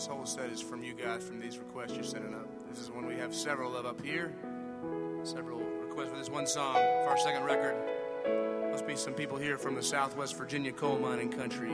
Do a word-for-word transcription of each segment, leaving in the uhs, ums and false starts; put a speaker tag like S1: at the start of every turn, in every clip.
S1: This whole set is from you guys, from these requests you're sending up. This is one we have several of up here. Several requests for this one song for our second record. Must be some people here from the Southwest Virginia coal mining country.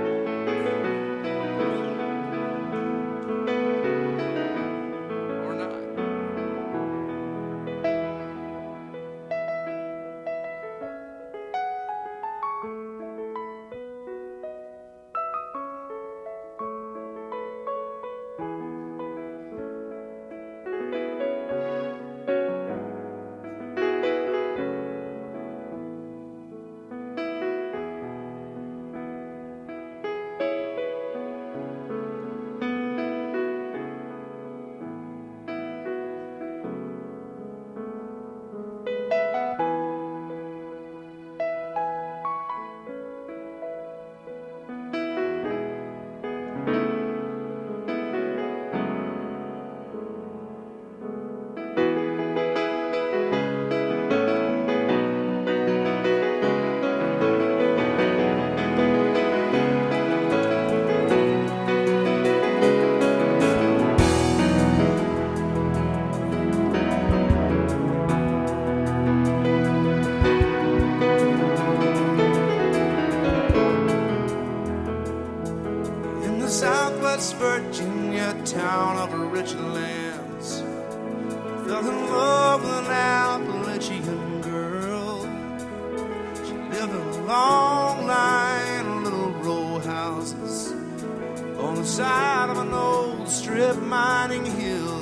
S2: Southwest Virginia town of rich lands, fell in love with an Appalachian girl. She lived in a long line of little row houses on the side of an old strip mining hill.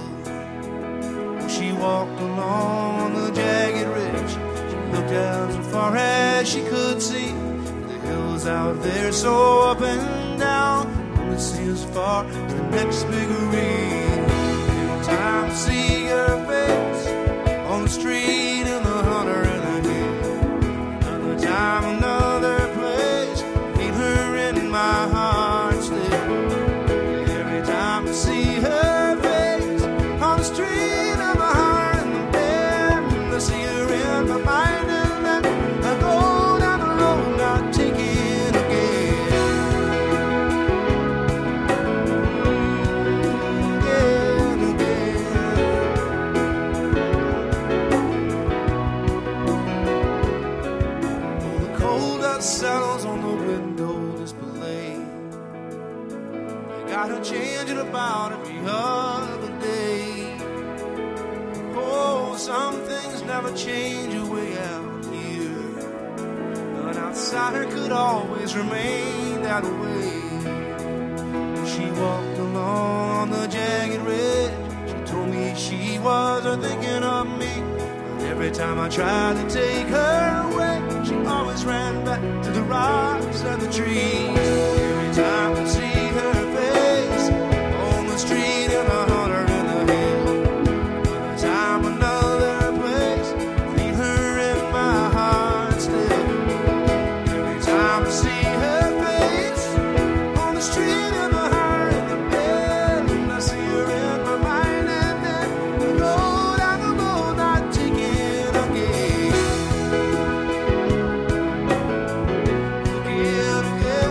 S2: She walked along the jagged ridge. She looked out as far as she could see. The hills out there so up and down, see as far as the next big ring. Every time I see her face on the street in the hunter and the hill, another time, another place, feel her in my heart still. Every time I see her face on the street of the hunter and the bed, I see her in my mind, and then I go down the road not taking settles on the window display. They got her changing about every other day. Oh, some things never change away out here, but outsider could always remain that way. She walked along the jagged ridge. She told me she wasn't thinking of me. Every time I tried to take her away, she always ran back to the rocks and the trees. Every time I see her face on the street in the hunter in the hill, another time, another place, feel her in my heart still. Every time I see her face on the street in the hunter in the bed, and I see her in my mind, and then I go down the road not taking again. Again, again.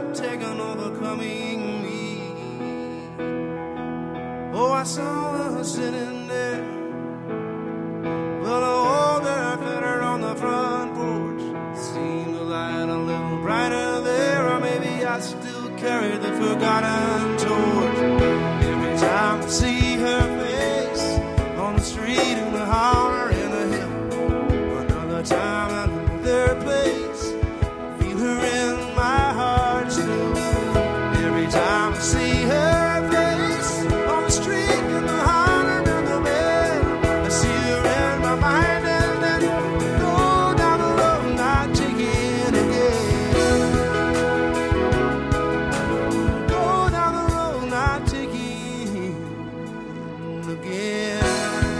S2: taken overcoming me. Oh, I saw her sitting there. Well, I hold her better on the front porch. Seemed to light a little brighter there, or maybe I still carry the forgotten torch. Every time I see her face on the street, in the holler, in the hill, another time at another place, I feel her in my heart still. Every time I see her face on the street, in the holler, in the bed, I see her in my mind, and then go down the road not taking again. Go down the road not taking again.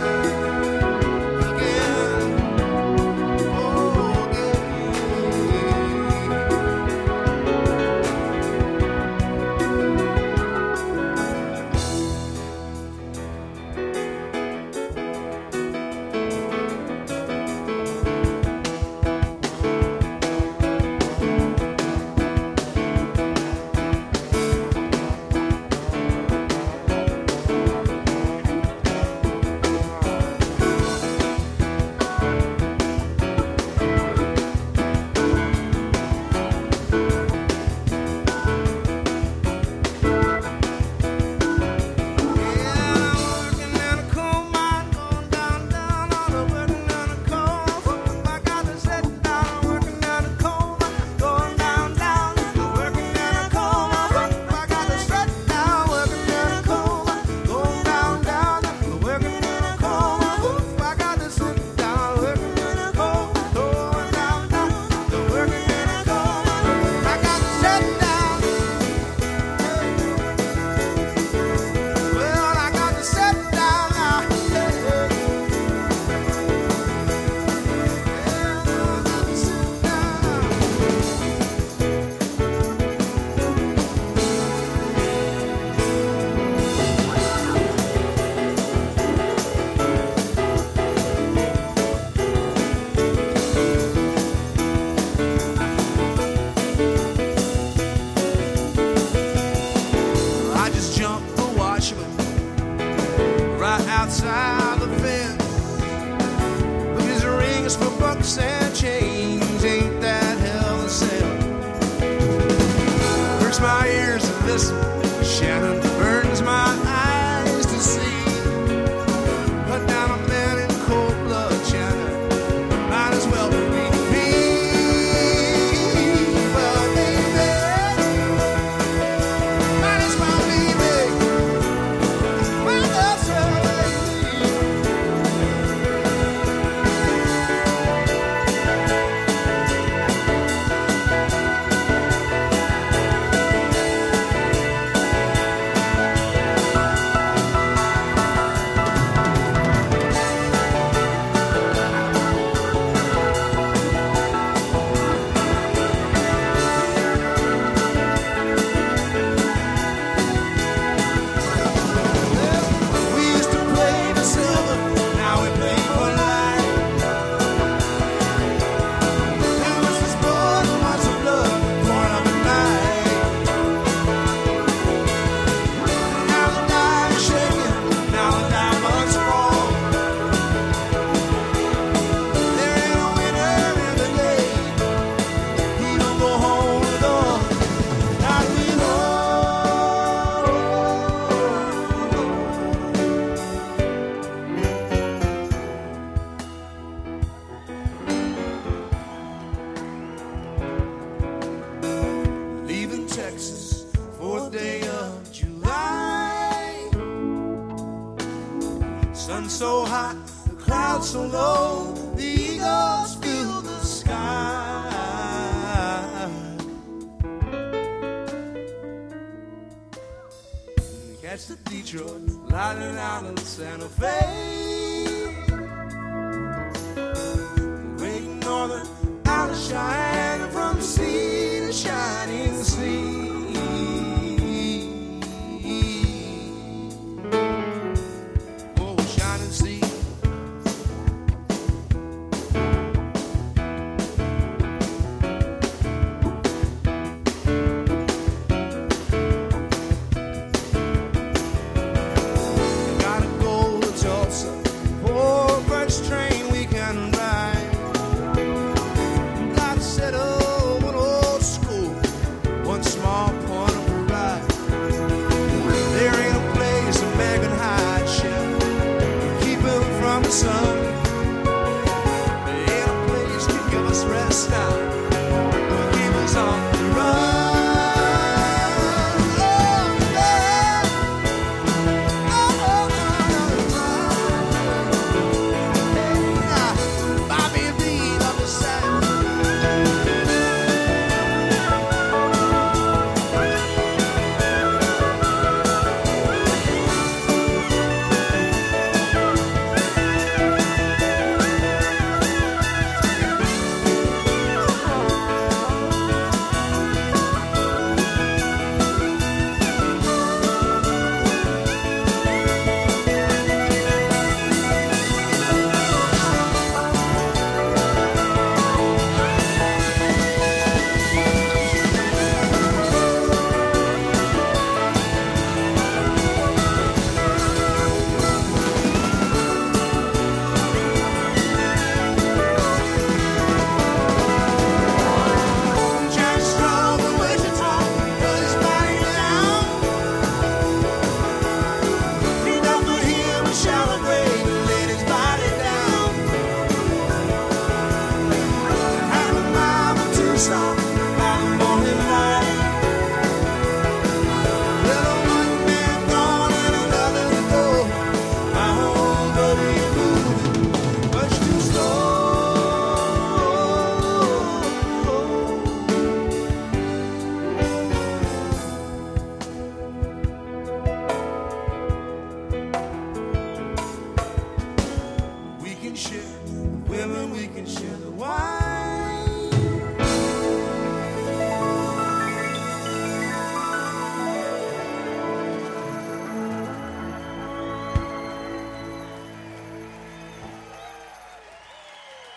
S2: Outside the fence, with his rings for bucks and chains, ain't that hell a sale? Hurts my ears to listen, Shannon burns my eyes to see. Put down a man in cold blood, Shannon, might as well be me. Well, baby, might as well be me. Might as well. Texas, fourth day of July. Sun so hot, the clouds so low, the eagles fill the sky. Catch the Detroit, lighting out in Santa Fe. Great Northern out of Cheyenne, from sea to shining sea. Oh, shining sea.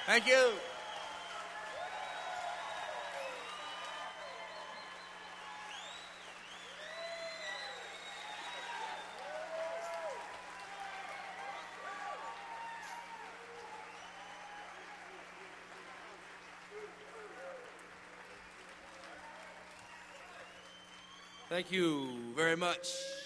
S1: Thank you. Thank you very much.